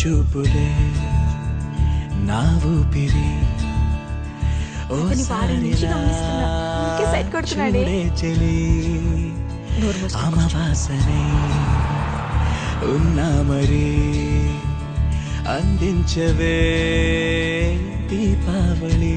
చూపులే నా ఊపిరి చెలి అమవాసనే ఉన్నా మరి అందించవే దీపావళి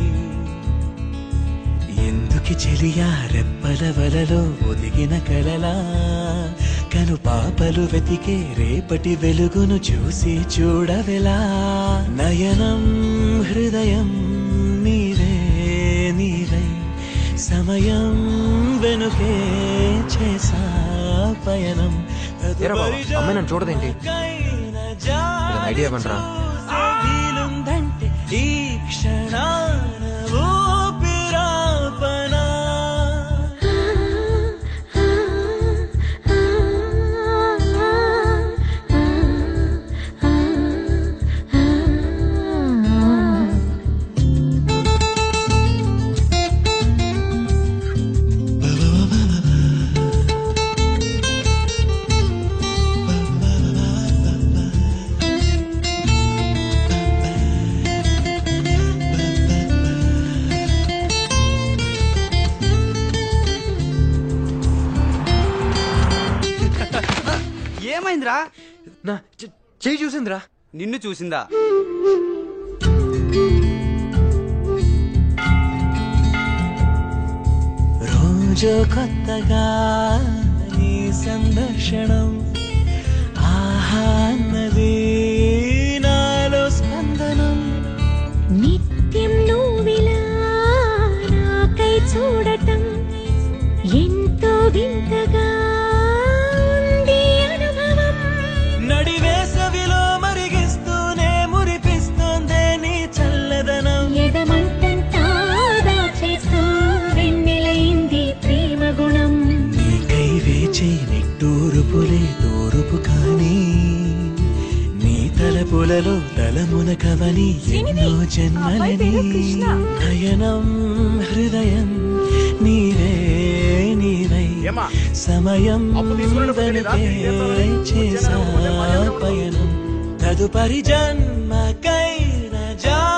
ఎందుకి చెలియా రెప్పల వలలో ఒదిగిన కలలా కను పాపలు వెతికే రేపటి వెలుగును చూసి చూడవెలా నయనం హృదయం నీవే నీవై సమయం వెనుకే చేసా పయనం అమ్మాయి నన్ను చూడదేంటి ఐడియా ఇవ్వండిరా వీలుందంటే ఈ క్షణాన ఊపిరాపనా ఏమైందిరా? నా చెయ్యి చూసిందిరా. నిన్ను చూసిందా? రోజు కొత్తగా నీ సందర్శనం ఆహా అన్నది నాలో స్పందనం నిత్యం నువ్విలా నాకై చూడటం ఎంతో వింతగా నడివేసవిలో మరిగిస్తూనే మురిపిస్తోందే నీ చల్లదనం ఎదమంటంతా దాచేస్తూ వెన్నెలైంది ప్రేమ గుణం నీకై వేచే నిట్టూరుపులే తూరుపు కానీ నీ తలపులలో తలమున కవని ఎన్నో జన్మలని నయనం హృదయం నీవే నీవై సమయం వెనుకే చేసా పయనం తదుపరి జన్మకైన జా